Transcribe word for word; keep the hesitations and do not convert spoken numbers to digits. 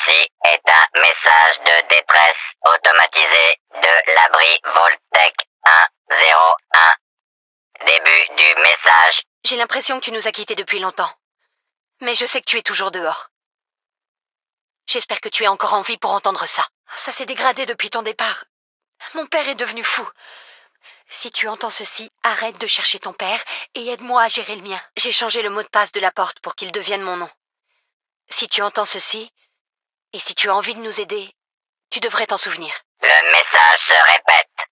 Ceci est un message de détresse automatisé de l'abri Voltec un zéro un. Début du message. J'ai l'impression que tu nous as quittés depuis longtemps. Mais je sais que tu es toujours dehors. J'espère que tu es encore en vie pour entendre ça. Ça s'est dégradé depuis ton départ. Mon père est devenu fou. Si tu entends ceci, arrête de chercher ton père et aide-moi à gérer le mien. J'ai changé le mot de passe de la porte pour qu'il devienne mon nom. Si tu entends ceci, et si tu as envie de nous aider, tu devrais t'en souvenir. Le message se répète.